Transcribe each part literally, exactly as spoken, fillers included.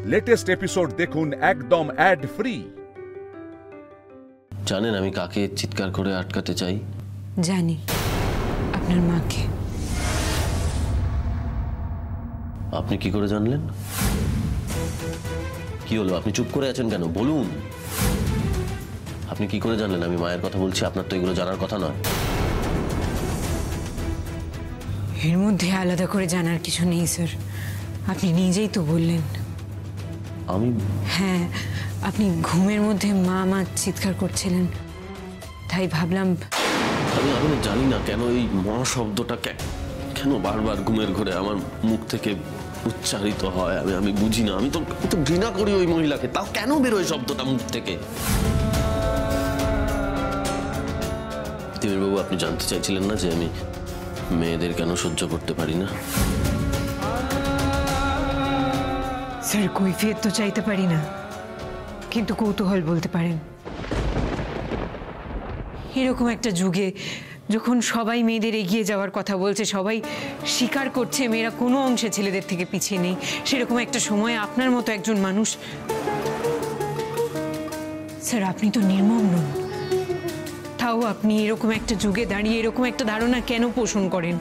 Latest episode দেখুন একদম add free. জানেন আমি কাকে চিৎকার করে আটকাতে চাই? জানি, আপনার মাকে। আপনি কি করে জানলেন? কি হলো, আপনি চুপ করে আছেন কেন? বলুন, আপনি কি করে জানলেন আমি মায়ের কথা বলছি? আপনার তো এগুলো জানার কথা নয়। এর মধ্যে আলাদা করে জানার কিছু নেই স্যার, আপনি নিজেই তো বললেন। আমি? হ্যাঁ, আপনি ঘুমের মধ্যে মা মা চিৎকার করছিলেন, তাই ভাবলাম। আমি আমি জানি না কেন এই মা শব্দটা কেন বারবার ঘুমের ঘরে আমার মুখ থেকে উচ্চারিত হয়। আমি আমি বুঝি না। আমি তো তো ঘৃণা করি ওই মহিলাকে, তাও কেন বেরোয় শব্দটা মুখ থেকে? তিমির বাবু, আপনি জানতে চাইছিলেন না যে আমি মেয়েদের কেন সহ্য করতে পারি না? স্যার, কৈফিয়ত তো চাইতে পারি না, কিন্তু কৌতূহল বলতে পারেন। এরকম একটা যুগে যখন সবাই মেয়েদের এগিয়ে যাওয়ার কথা বলছে, সবাই স্বীকার করছে মেয়েরা কোনো অংশে ছেলেদের থেকে পিছিয়ে নেই, সেরকম একটা সময় আপনার মতো একজন মানুষ। স্যার, আপনি তো নির্মম নন, তাও আপনি এরকম একটা যুগে দাঁড়িয়ে এরকম একটা ধারণা কেন পোষণ করেন?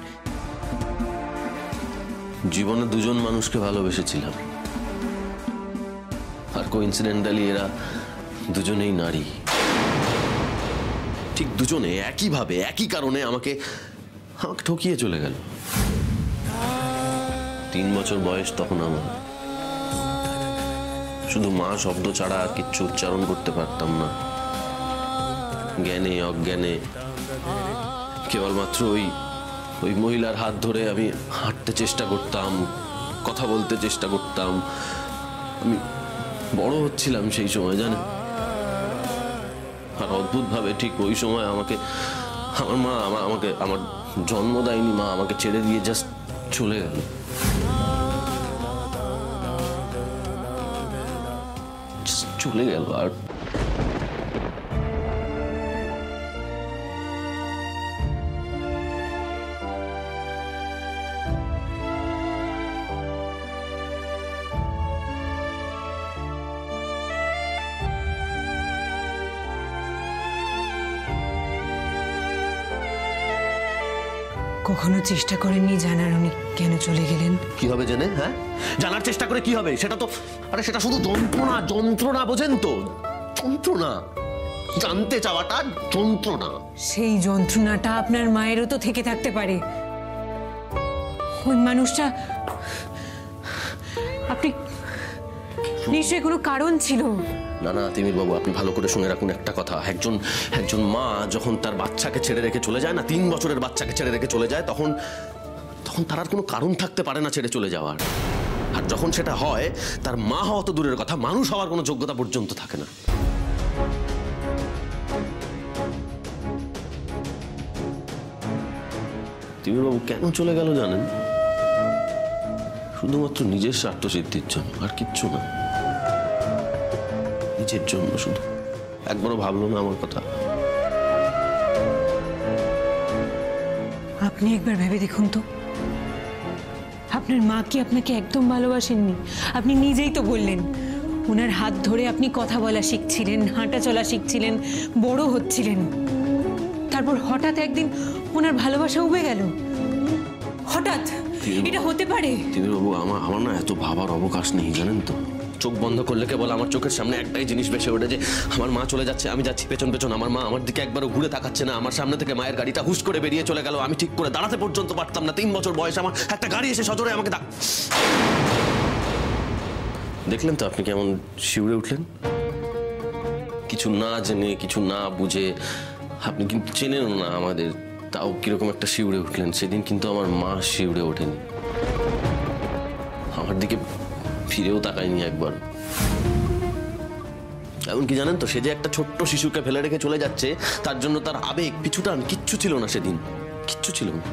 জীবনে দুজন মানুষকে ভালোবেসেছিলাম, আর কোইন্সিডেন্টালি এরা দুজনেই নারী। ঠিক দুজনে একইভাবে একই কারণে আমাকে আমাকে ঠকিয়ে চলে গেল। তিন বছর বয়স তখন আমার। শুধু মা শব্দ ছাড়া আর কিচ্ছু উচ্চারণ করতে পারতাম না। জ্ঞানে অজ্ঞানে কেবলমাত্র ওই ওই মহিলার হাত ধরে আমি হাঁটতে চেষ্টা করতাম, কথা বলতে চেষ্টা করতাম। আমি বড় হচ্ছিলাম সেই সময়, জানেন। আর অদ্ভুত ভাবে ঠিক ওই সময় আমাকে আমার মা আমাকে আমার জন্মদায়িনী মা আমাকে ছেড়ে দিয়ে জাস্ট চলে গেল। চলে গেল আর কখনো চেষ্টা করেননি জানার উনি কেন চলে গেলেন? কি হবে জেনে? হ্যাঁ, জানার চেষ্টা করে কি হবে? সেটা তো আরে সেটা শুধু যন্ত্রণা। যন্ত্রণা বোঝেন তো? যন্ত্রণা, জানতে চাওয়াটা যন্ত্রণা। সেই যন্ত্রণাটা আপনার মায়েরও তো থেকে থাকতে পারে। ওই মানুষটা, আপনি নিশ্চয়ই কোনো কারণ ছিল। না না তিমির বাবু, আপনি ভালো করে শুনে রাখুন একটা কথা। একজন একজন মা যখন তার বাচ্চাকে ছেড়ে রেখে চলে যায় না, তিন বছরের বাচ্চাকে ছেড়ে রেখে চলে যায়, তখন তখন তার আর কোনো কারণ থাকতে পারে না ছেড়ে চলে যাওয়ার। আর যখন সেটা হয়, তার মা হওয়া তো দূরের কথা, মানুষ হওয়ার কোনো যোগ্যতা পর্যন্ত থাকে না। তিমির বাবু কেন চলে গেল জানেন? শুধুমাত্র নিজের স্বার্থ সিদ্ধির জন্য, আর কিচ্ছু না। নিজের জন্য শুধু। একবারও ভাবলো না আমার কথা। আপনি একবার ভেবে দেখুন তো, আপনার মা কি আপনাকে একদম ভালোবাসেননি? আপনি নিজেই তো বললেন ওনার হাত ধরে আপনি কথা বলা শিখছিলেন, হাঁটা চলা শিখছিলেন, বড় হচ্ছিলেন। তারপর হঠাৎ একদিন ওনার ভালোবাসা উবে গেল। হঠাৎ এটা হতে পারে? তিমির বাবু, আমার আমার না এত ভাবার অবকাশ নেই, জানেন তো। চোখ বন্ধ করলে কেবল আমার চোখের সামনে একটাই জিনিস ভেসে ওঠে, যে আমার মা চলে যাচ্ছে, আমি যাচ্ছি পেছন পেছন। আমার মা আমার দিকে একবারও ঘুরে তাকাচ্ছে না। আমার সামনে থেকে মায়ের গাড়িটা হুশ করে বেরিয়ে চলে গেল। আমি ঠিক করে দাঁড়াতে পর্যন্ত পারতাম না। তিন বছর বয়স আমার, একটা গাড়ি এসে সজোরে আমাকে ডাক। দেখলেন তো আপনি কেমন শিউরে উঠলেন? কিছু না জেনে, কিছু না বুঝে, আপনি কিন্তু চেনেন না আমাদের, তাও কিরকম একটা শিউরে উঠলেন। সেদিন কিন্তু আমার মা শিউরে ওঠেনি, আমার দিকে ফিরেও তাকায়নি একবার। এমনকি জানেন তো, সে যে একটা ছোট্ট শিশুকে ফেলে রেখে চলে যাচ্ছে, তার জন্য তার আবেগ, পিছুটান কিচ্ছু ছিল না সেদিন, কিচ্ছু ছিল না।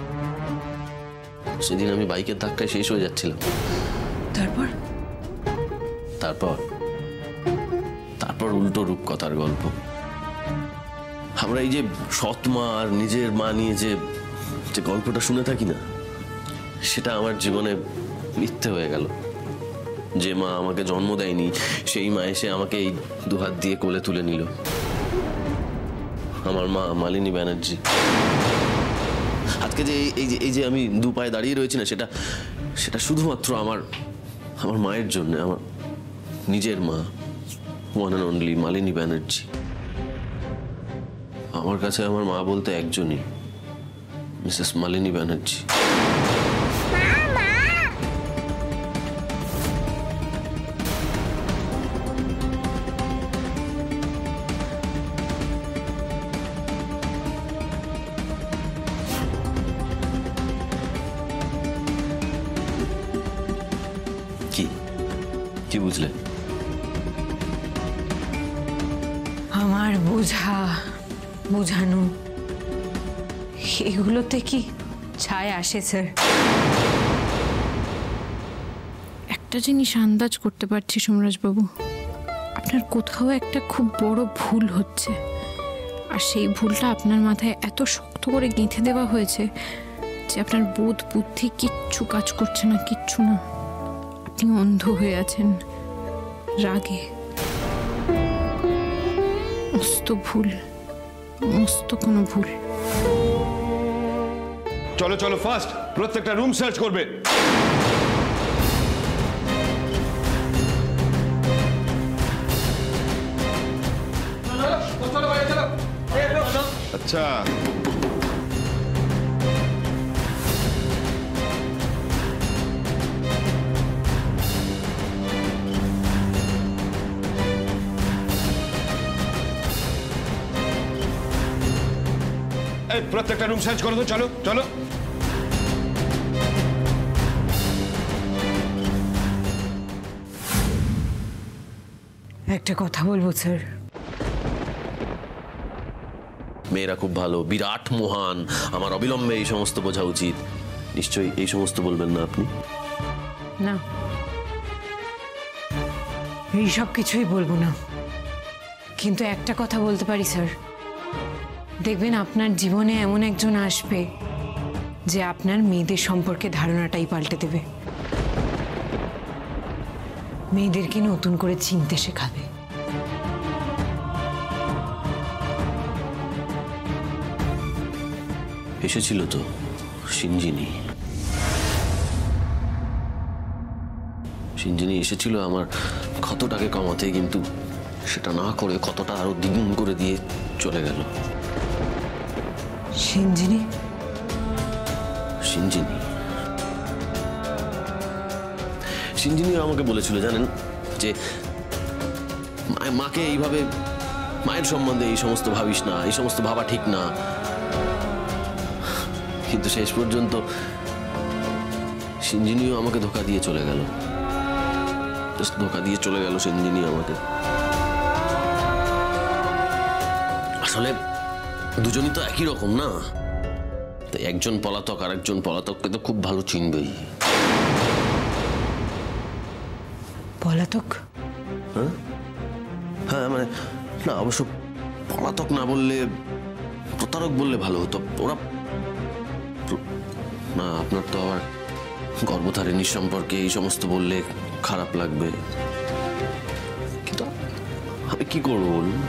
সেদিন আমি বাইকের ধাক্কায় শেষ হয়ে যাচ্ছিলাম। তারপর তারপর তারপর উল্টো রূপকথার গল্প। আমরা এই যে সৎ মা আর নিজের মা নিয়ে যে যে গল্পটা শুনে থাকি না, সেটা আমার জীবনে মিথ্যে হয়ে গেল। যে মা আমাকে জন্ম দেয়নি সেই মা এসে আমাকে এই দুহাত দিয়ে কোলে তুলে নিল। আমার মা মালিনী ব্যানার্জি। আজকে যে এই যে এই যে আমি দু পায়ে দাঁড়িয়ে রয়েছি না, সেটা সেটা শুধুমাত্র আমার আমার মায়ের জন্য, আমার নিজের মা, one and only Malini Banerjee. আমার কাছে আমার মা বলতে একজনই, মিসেস মালিনী ব্যানার্জি। কি কি বুঝলে? আমার বোঝা বোঝানো এগুলোতে কি ছায় আসে স্যার? একটা জিনিস আন্দাজ করতে পারছি সোমরাজবাবু, আপনার কোথাও একটা খুব বড় ভুল হচ্ছে, আর সেই ভুলটা আপনার মাথায় এত শক্ত করে গেঁথে দেওয়া হয়েছে যে আপনার বোধ বুদ্ধি কিচ্ছু কাজ করছে না, কিচ্ছু না। আপনি অন্ধ হয়ে আছেন রাগে। মস্ত ভুল, মস্ত কোনো ভুল। চলো চলো ফাস্ট, প্রত্যেকটা রুম সার্চ করবে। আচ্ছা এই প্রত্যেকটা রুম সার্চ করো তো, চলো চলো। একটা কথা বলবো স্যার। মেয়েরা খুব ভালো, বিরাট মহান, আমার অবিলম্বে এই সমস্ত বোঝা উচিত। নিশ্চয়ই এই সমস্ত বলবেন না আপনি? না, এই সব কিছুই বলবো না, কিন্তু একটা কথা বলতে পারি স্যার, দেখবেন আপনার জীবনে এমন একজন আসবে যে আপনার মেয়েদের সম্পর্কে ধারণাটাই পাল্টে দেবে, মেয়েদেরকে নতুন করে চিনতে শেখাবে। এসেছিল তো সিঞ্জিনি, সিঞ্জিনি এসেছিল আমার ক্ষতটাকে কমাতে, কিন্তু সেটা না করে ক্ষতটা আরো দ্বিগুণ করে দিয়ে চলে গেল। সিঞ্জিনি? সিঞ্জিনি সিঞ্জিনি আমাকে বলেছিল জানেন, যে মাকে এইভাবে, মায়ের সম্বন্ধে এই সমস্ত ভাবিস না, এই সমস্ত ভাবা ঠিক না। কিন্তু শেষ পর্যন্ত সিঞ্জিনিও আমাকে ধোকা দিয়ে চলে গেল, ধোকা দিয়ে চলে গেল সিঞ্জিনি আমাকে। আসলে দুজনই তো একই রকম না, তাই একজন পলাতক আর একজন পলাতককে তো খুব ভালো চিনবেই। পলাতক? হ্যাঁ হ্যাঁ মানে না, অবশ্য পলাতক না বললে প্রতারক বললে ভালো হতো। ওরা না, আপনার তো আবার গর্ভধারিণীর সম্পর্কে এই সমস্ত বললে খারাপ লাগবে, কিন্তু আমি কি করবো বলুন?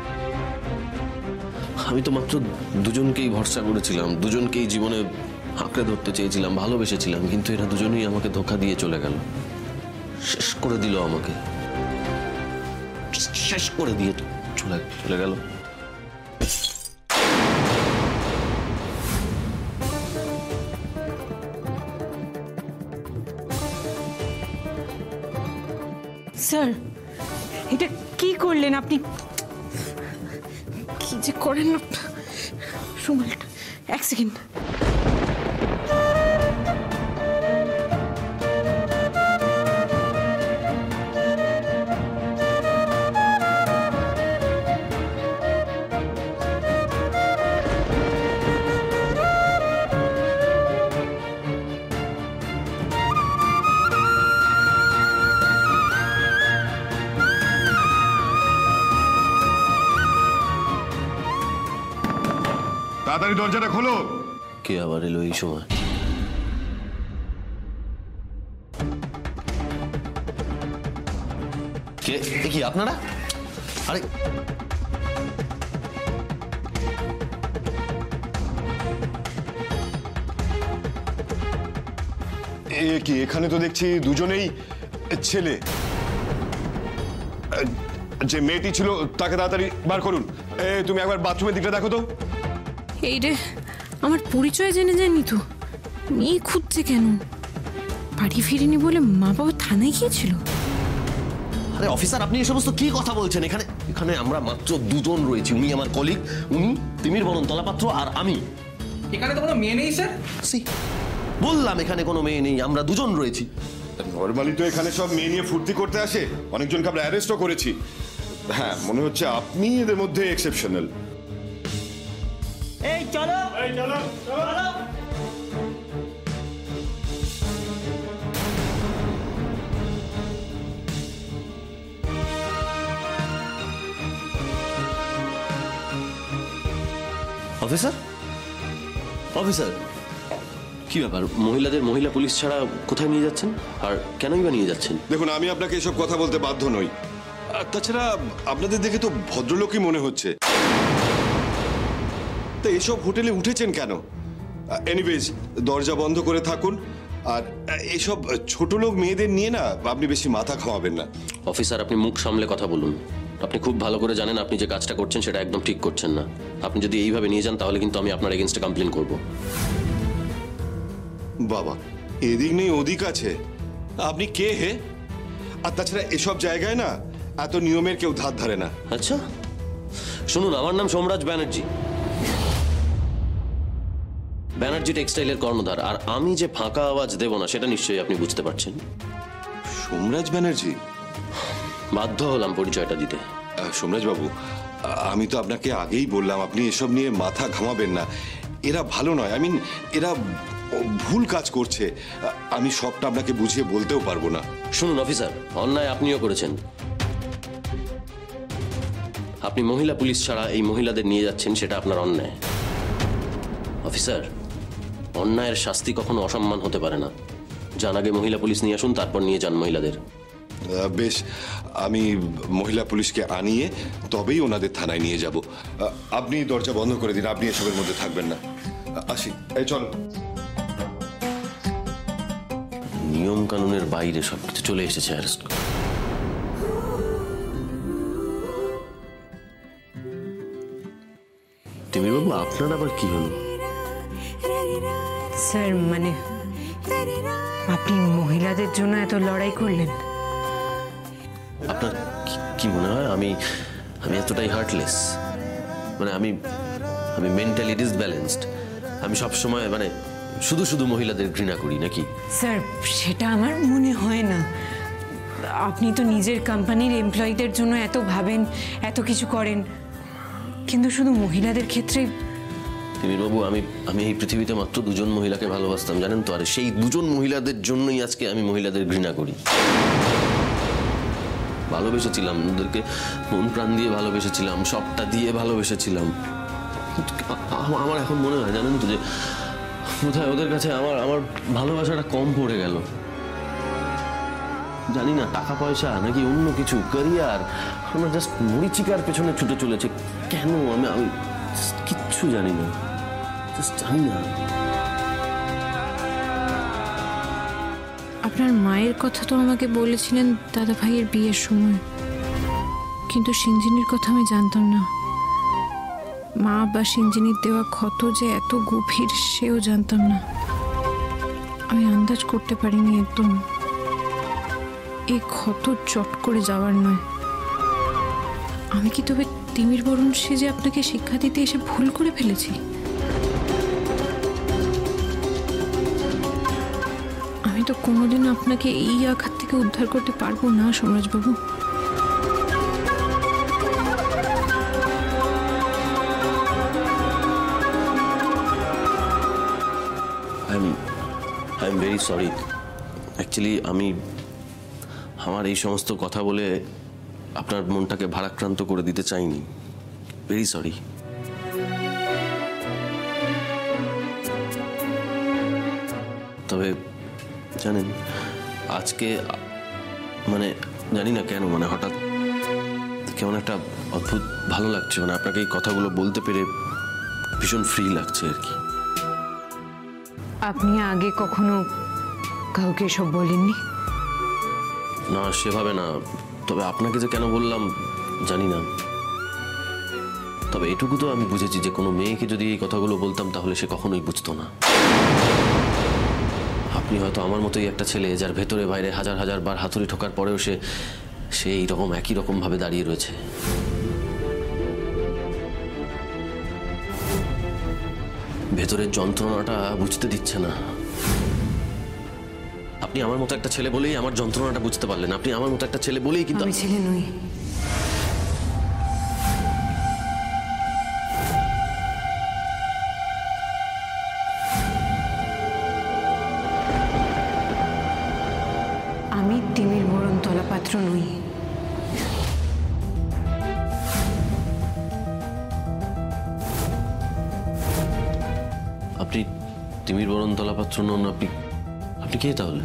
আমি তো মাত্র দুজনকেই ভরসা করেছিলাম, দুজনকেই জীবনে আঁকড়ে ধরতে চেয়েছিলাম, ভালোবেসেছিলাম, কিন্তু এরা দুজনেই আমাকে ধোকা দিয়ে চলে গেল, শেষ করে দিল আমাকে, শেষ করে দিয়ে চলে চলে গেল। স্যার, এটা কি করলেন আপনি? কি যে করেন না। রুমালটা এক সেকেন্ড। তাড়াতাড়ি দরজাটা খোলো। কে আবার এলো এই সময়? কে এ কি আপনারা? আরে এ কি, এখানে তো দেখছি দুজনেই ছেলে। যে মেয়েটি ছিল তাকে তাড়াতাড়ি বার করুন। এ তুমি একবার বাথরুমের দিকটা দেখো তো। এই রে, আমার পরিচয় জেনে যায়নি তো। মেয়ে খুঁজছে কেন? বাড়ি ফিরিনি বলে মা বাবা থানায় গিয়েছিল? আরে অফিসার, আপনি এই সমস্ত কি কথা বলছেন? এখানে এখানে আমরা মাত্র দুজন রয়েছি। উনি আমার কলিগ, উনি তিমির বরণ তলাপাত্র, আর আমি। এখানে তো কোনো মেয়ে নেই স্যার। সি বললাম এখানে কোনো মেয়ে নেই, আমরা দুজন রয়েছি। নর্মালি তো এখানে সব মেয়ে নিয়ে ফুর্তি করতে আসে, অনেকজনকে আমরা অ্যারেস্টও করেছি। হ্যাঁ, মনে হচ্ছে আপনি এদের মধ্যে এক্সেপশনাল। এই চলো, এই চলো, চলো। অফিসার, অফিসার, কি ব্যাপার? মহিলাদের মহিলা পুলিশ ছাড়া কোথায় নিয়ে যাচ্ছেন, আর কেনই বা নিয়ে যাচ্ছেন? দেখুন, আমি আপনাকে এসব কথা বলতে বাধ্য নই। আর তাছাড়া আপনাদের দেখে তো ভদ্রলোকই মনে হচ্ছে। তা এসব হোটেলে উঠেছেন কেন? এনিওয়েজ, দরজা বন্ধ করে থাকুন। আর এসব ছোট লোক মেয়েদের নিয়ে না আপনি বেশি মাথা খাওয়াবেন না। অফিসার, আপনি মুখ সামলে কথা বলুন। আপনি খুব ভালো করে জানেন আপনি যে কাজটা করছেন সেটা একদম ঠিক করছেন না। আপনি যদি এইভাবে নিয়ে যান তাহলে কিন্তু আমি আপনার এগেইনস্টে কমপ্লেন করব। বাবা, এদিক নেই ওদিক আছে। আপনি কে হে? আর তাছাড়া এসব জায়গায় না এত নিয়মের কেউ ধার ধারে না। আচ্ছা শুনুন, আমার নাম সোমরাজ ব্যানার্জি, ব্যানার্জি টেক্সটাইলের কর্ণধার। আর আমি যে ফাঁকা আওয়াজ দেব না সেটা নিশ্চয়ই আপনি বুঝতে পারছেন। সোমরাজ ব্যানার্জি? বাধ্য হলাম পরিচয়টা দিতে। সোমরাজ বাবু, আমি তো আপনাকে আগেই বললাম আপনি এসব নিয়ে মাথা ঘামাবেন না। এরা ভালো নয়, আই মিন এরা ভুল কাজ করছে। আমি সবটা আপনাকে বুঝিয়ে বলতেও পারবো না। শুনুন অফিসার, অন্যায় আপনিও করেছেন। আপনি মহিলা পুলিশ ছাড়া এই মহিলাদের নিয়ে যাচ্ছেন, সেটা আপনার অন্যায়। অফিসার, অন্যায়ের শাস্তি কখনো অসম্মান হতে পারে না। যান আগে মহিলা পুলিশ নিয়ে আসুন, তারপর নিয়ে যান মহিলাদের। বেশ, আমি মহিলা পুলিশকে আনিয়ে তবেই ওনাদের থানায় নিয়ে যাব। আপনি দরজা বন্ধ করে দিন, আপনি এসবের মধ্যে থাকবেন না। আসি, এই চলো। নিয়ম কানুনের বাইরে সবকিছু চলে এসেছে অ্যারেস্ট করে। তিমির বাবু, আপনার আবার কি হলো? স্যার, মানে আপনি মহিলাদের জন্য এত লড়াই করলেন? আপনার কি মনে হয় আমি আমি এতটাই হার্টলেস? মানে আমি আমি মেন্টালি ডিসব্যালেন্সড? আমি সব সময় মানে শুধু শুধু মহিলাদের ঘৃণা করি নাকি? স্যার, সেটা আমার মনে হয় না। আপনি তো নিজের কোম্পানির এমপ্লয়ীদের জন্য এত ভাবেন, এত কিছু করেন, কিন্তু শুধু মহিলাদের ক্ষেত্রে। তিমির বাবু, আমি আমি এই পৃথিবীতে মাত্র দুজন মহিলাকে ভালোবাসতাম, জানেন তো? আর সেই দুজন মহিলাদের জন্যই আজকে আমি মহিলাদের ঘৃণা করি। ভালোবেসেছিলাম ওদেরকে, মন প্রাণ দিয়ে ভালোবেসেছিলাম, সবটা দিয়ে ভালোবেসেছিলাম। আমার এখন মনে হয়, জানেন তো, যে বোধহয় ওদের কাছে আমার আমার ভালোবাসাটা কম পড়ে গেল। জানি না টাকা পয়সা নাকি অন্য কিছু, ক্যারিয়ার, আমার জাস্ট মরিচিকার পেছনে ছুটে চলেছে। কেন আমি আমি কিচ্ছু জানি না, জাস্ট জানি না। আপনার মায়ের কথা তো আমাকে বলেছিলেন দাদা ভাইয়ের বিয়ের সময়, কিন্তু সিঞ্জিনির কথা আমি জানতাম না। মা বা সিঞ্জিনির দেওয়া ক্ষত যে এত গভীর সেও জানতাম না। আমি আন্দাজ করতে পারিনি একদম। এই ক্ষত চট করে যাওয়ার নয়। আমি কি তবে তিমির বরণ সেজে আপনাকে শিক্ষা দিতে এসে ভুল করে ফেলেছি? আমি তো কোনোদিন আপনাকে এই আঘাত থেকে উদ্ধার করতে পারবো না সোমরাজবাবু। I am I am very sorry. Actually আমি আমার এই সমস্ত কথা বলে আপনার মনটাকে ভারাক্রান্ত করে দিতে চাইনি। Very sorry. তবে জানেন, আজকে মানে জানি না কেন, মানে হঠাৎ কেমন একটা অদ্ভুত ভালো লাগছে, মানে আপনাকে এই কথাগুলো বলতে পেরে ভীষণ ফ্রি লাগছে আর কি। আপনি আগে কখনো কাউকে এসব বলেননি? না, সেভাবে না। তবে আপনাকে যে কেন বললাম জানি না। তবে এটুকু তো আমি বুঝেছি যে কোনো মেয়েকে যদি এই কথাগুলো বলতাম তাহলে সে কখনোই বুঝতো না। আপনি হয়তো আমার মতোই একটা ছেলে, যার ভেতরে বাইরে হাজার হাজার বার হাতুড়ি ঠোকার পরেও সে সে এইরকম একই রকম ভাবে দাঁড়িয়ে রয়েছে। ভেতরের যন্ত্রণাটা বুঝতে দিচ্ছে না। আপনি আমার মতো একটা ছেলে বলেই আমার যন্ত্রণাটা বুঝতে পারলেন। আপনি আমার মতো একটা ছেলে বলেই কিন্তু আমি ছেলে নই। আমি তিমির বরণ তলা পাত্র নই। আপনি তিমির বরণ তলা পাত্র নন। আপনি আপনি কে তাহলে?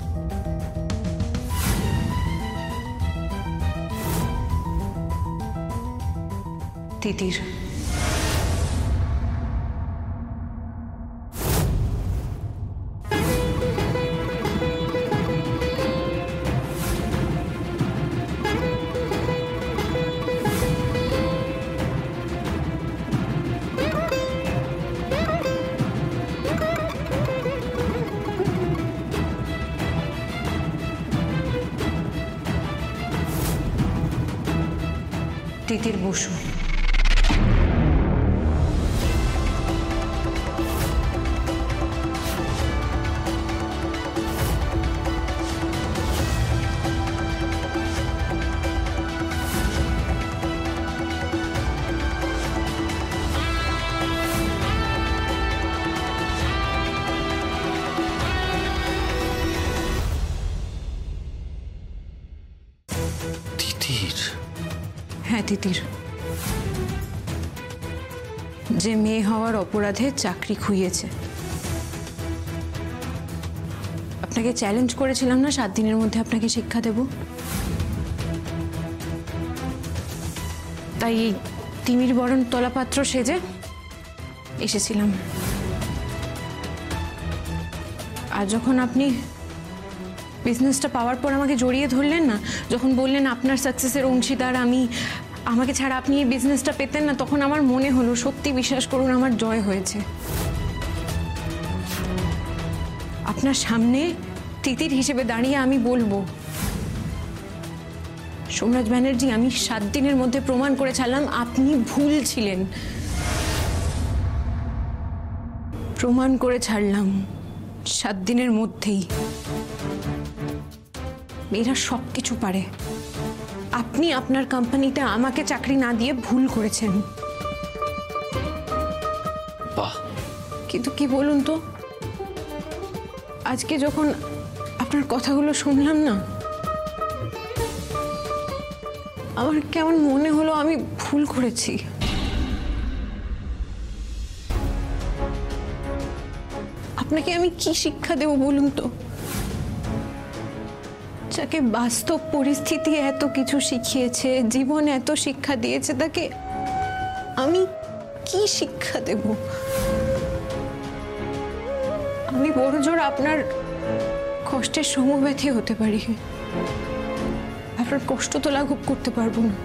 তিতির। তিতির বসু। তিতির? হ্যাঁ, তিতির। যে মেয়ে হওয়ার অপরাধে চাকরি খুইয়েছে। আপনাকে চ্যালেঞ্জ করেছিলাম না সাত দিনের মধ্যে আপনাকে শিক্ষা দেব। তাই এই তিমির বরণ তলাপাত্র সেজে এসেছিলাম। আর যখন আপনি বিজনেসটা পাওয়ার পর আমাকে জড়িয়ে ধরলেন না, যখন বললেন আপনার সাকসেসের অংশীদার আমি, আমাকে ছাড়া আপনি এই বিজনেসটা পেতেন না, তখন আমার মনে হলো সত্যি, বিশ্বাস করুন, আমার জয় হয়েছে। আপনার সামনে তিতির হিসেবে দাঁড়িয়ে আমি বলবো, সোমরাজ ব্যানার্জি, আমি সাত দিনের মধ্যে প্রমাণ করে ছাড়লাম আপনি ভুল ছিলেন। প্রমাণ করে ছাড়লাম সাত দিনের মধ্যেই। মেয়েরা সব কিছু পারে। আপনি আপনার কোম্পানিতে আমাকে চাকরি না দিয়ে ভুল করেছেন। বাহ! কিন্তু কি বলুন তো, আজকে যখন আপনার কথাগুলো শুনলাম না, আমার কেমন মনে হলো আমি ভুল করেছি। আপনাকে আমি কি শিক্ষা দেব বলুন তো? যাকে বাস্তব পরিস্থিতি এত কিছু শিখিয়েছে, জীবন এত শিক্ষা দিয়েছে, তাকে আমি কি শিক্ষা দেব? আমি বড় জোর আপনার কষ্টের সমব্যথী হতে পারি, আপনার কষ্ট তো লাঘব করতে পারবো না।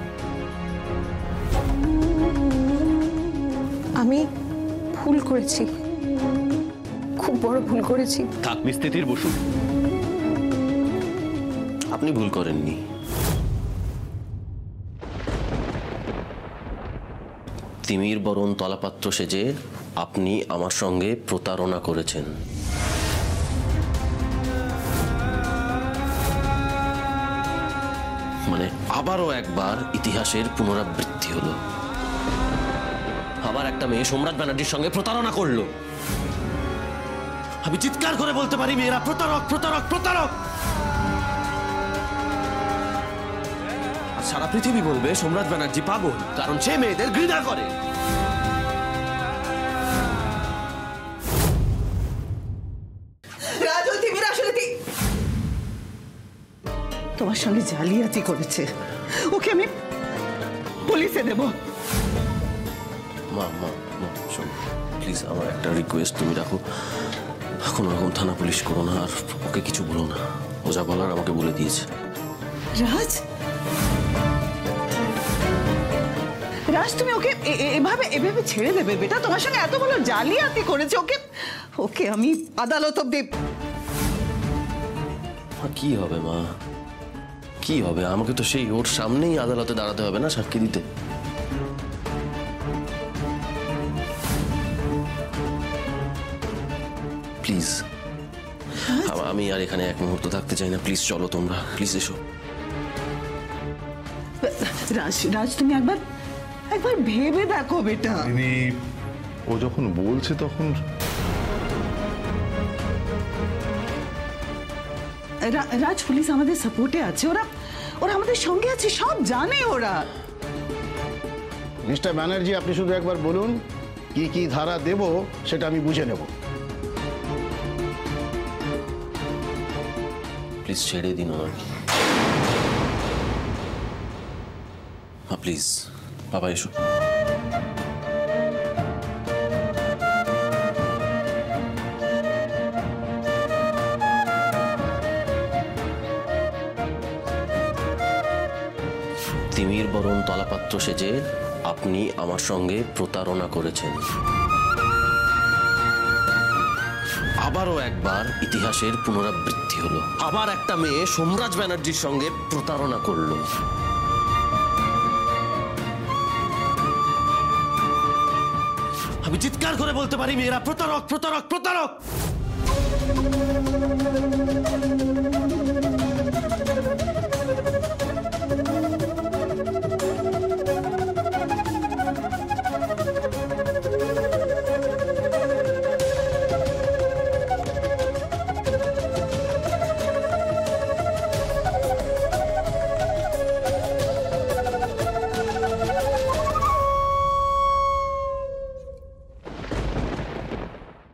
আমি ভুল করেছি, খুব বড় ভুল করেছি। থাক মিস তিতির বসু, আপনি ভুল করেননি। তিমির বরণ তলাপাত্র সেজে আপনি আমার সঙ্গে প্রতারণা করেছেন। মানে আবারও একবার ইতিহাসের পুনরাবৃত্তি হলো। আবার একটা মেয়ে সম্রাট ব্যানার্জির সঙ্গে প্রতারণা করলো। আমি চিৎকার করে বলতে পারি, মেয়েরা প্রতারক, প্রতারক, প্রতারক। আর সারা পৃথিবী বলবে সম্রাট ব্যানার্জি পাগল, কারণ সে মেয়েদের ঘৃণা করে। তোমার আমার সঙ্গে জালিয়াতি করেছে, ওকে আমি পুলিশে দেব। মা মা মা শোন প্লিজ, আমার একটা রিকোয়েস্ট, তুমি রাখো, কোনো রকম থানা পুলিশ করো না, আর ওকে কিছু বলো না। ও যা বলার আমাকে বলে দিয়েছে। রাজ, রাজ তুমি ওকে এ- এ- এভাবে এভাবে ছেড়ে দেবে বেটা? তোমার সঙ্গে এত বড় জালিয়াতি করেছে, ওকে ওকে আমি আদালত অব্দি। মা কি হবে মা, কি হবে? আমাকে তো সেই ওর সামনেই আদালতে দাঁড়াতে হবে না সাক্ষী দিতে? প্লিজ, আমি আর এখানে এক মুহূর্ত থাকতে চাই না, প্লিজ চলো তোমরা, প্লিজ এসো। রাজ, রাজ তুমি একবার একবার ভেবে দেখো বেটা। তিনি ও যখন বলছে তখন রা- রাজ, পুলিশ আমাদের সাপোর্টে আছে, ওরা ওরা আমাদের সঙ্গে আছে, সব জানে ওরা। মিস্টার ব্যানার্জি, আপনি শুধু একবার বলুন কি কি ধারা দেব, সেটা আমি বুঝে নেব। প্লিজ ছেড়ে দিন আমাকে। মা প্লিজ, বাবা এসো। তিমির বরণ তলাপাত্র সেজে আপনি আমার সঙ্গে প্রতারণা করেছেন। আবারও একবার ইতিহাসের পুনরাবৃত্তি হলো। আবার একটা মেয়ে সোমরাজ ব্যানার্জির সঙ্গে প্রতারণা করলো। আমি চিৎকার করে বলতে পারি, মেয়েরা প্রতারক, প্রতারক, প্রতারক।